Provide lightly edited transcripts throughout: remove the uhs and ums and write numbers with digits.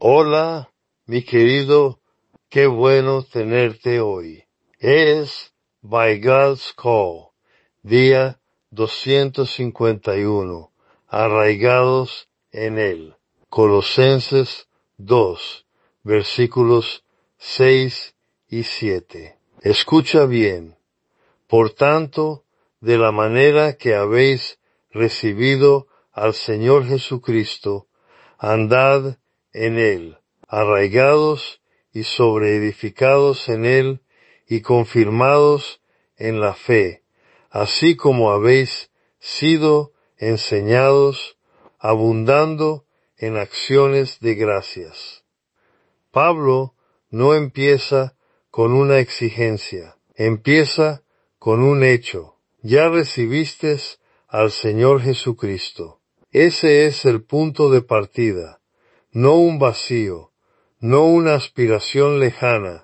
Hola, mi querido, qué bueno tenerte hoy. Es By God's Call, día 251, arraigados en Él. Colosenses 2, versículos 6 y 7. Escucha bien. Por tanto, de la manera que habéis recibido al Señor Jesucristo, andad en Él, arraigados y sobreedificados en Él y confirmados en la fe, así como habéis sido enseñados, abundando en acciones de gracias. Pablo no empieza con una exigencia, empieza con un hecho. Ya recibiste al Señor Jesucristo. Ese es el punto de partida. No un vacío, no una aspiración lejana,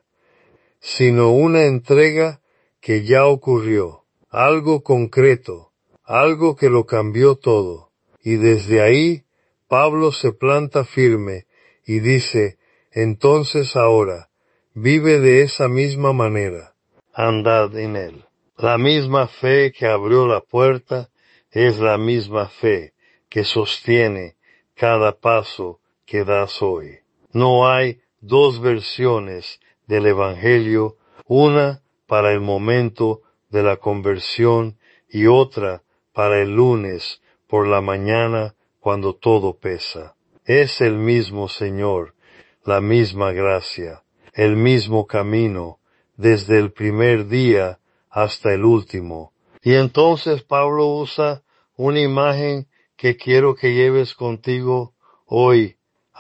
sino una entrega que ya ocurrió, algo concreto, algo que lo cambió todo. Y desde ahí, Pablo se planta firme y dice, entonces ahora, vive de esa misma manera, andad en él. La misma fe que abrió la puerta es la misma fe que sostiene cada paso que das hoy. No hay dos versiones del Evangelio, una para el momento de la conversión y otra para el lunes por la mañana cuando todo pesa. Es el mismo Señor, la misma gracia, el mismo camino, desde el primer día hasta el último. Y entonces Pablo usa una imagen que quiero que lleves contigo hoy,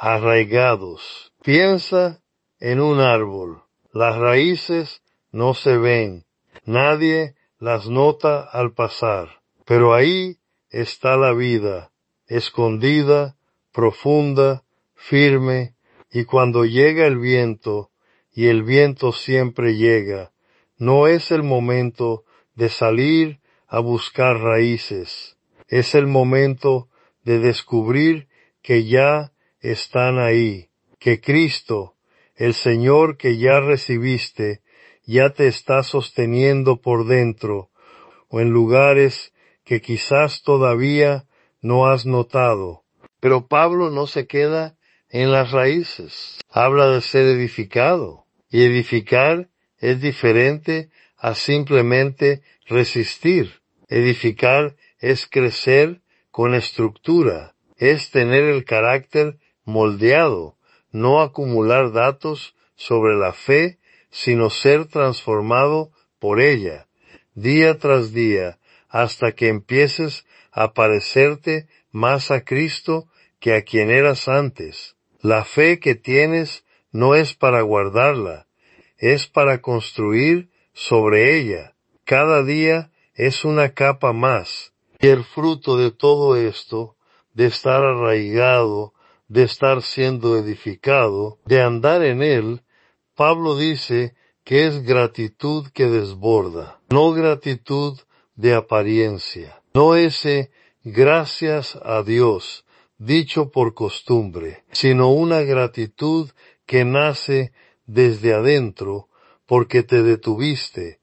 arraigados. Piensa en un árbol. Las raíces no se ven. Nadie las nota al pasar. Pero ahí está la vida, escondida, profunda, firme, y cuando llega el viento, y el viento siempre llega, no es el momento de salir a buscar raíces. Es el momento de descubrir que ya están ahí, que Cristo, el Señor que ya recibiste, ya te está sosteniendo por dentro, o en lugares que quizás todavía no has notado. Pero Pablo no se queda en las raíces. Habla de ser edificado. Y edificar es diferente a simplemente resistir. Edificar es crecer con estructura, es tener el carácter moldeado, no acumular datos sobre la fe, sino ser transformado por ella, día tras día, hasta que empieces a parecerte más a Cristo que a quien eras antes. La fe que tienes no es para guardarla, es para construir sobre ella. Cada día es una capa más. Y el fruto de todo esto, de estar arraigado, de estar siendo edificado, de andar en él, Pablo dice que es gratitud que desborda, no gratitud de apariencia, no ese gracias a Dios, dicho por costumbre, sino una gratitud que nace desde adentro, porque te detuviste,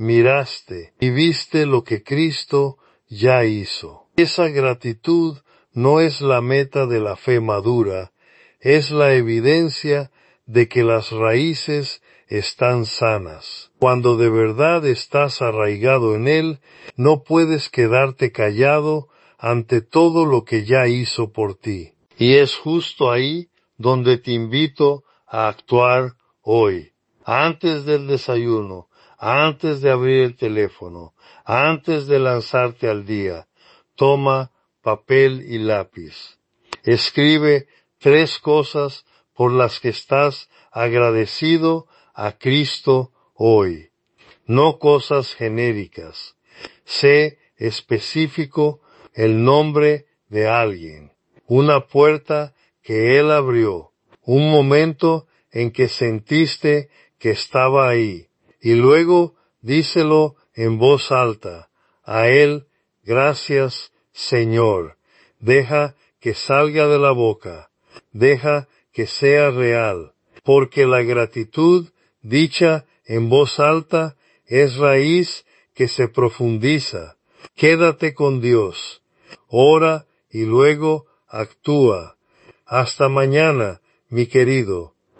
miraste y viste lo que Cristo ya hizo. Esa gratitud no es la meta de la fe madura, es la evidencia de que las raíces están sanas. Cuando de verdad estás arraigado en Él, no puedes quedarte callado ante todo lo que ya hizo por ti. Y es justo ahí donde te invito a actuar hoy. Antes del desayuno, antes de abrir el teléfono, antes de lanzarte al día, toma papel y lápiz. Escribe 3 cosas por las que estás agradecido a Cristo hoy. No cosas genéricas. Sé específico el nombre de alguien, una puerta que Él abrió, un momento en que sentiste que estaba ahí, y luego díselo en voz alta, a Él, gracias, Señor. Deja que salga de la boca, deja que sea real, porque la gratitud dicha en voz alta es raíz que se profundiza. Quédate con Dios, ora y luego actúa. Hasta mañana, mi querido.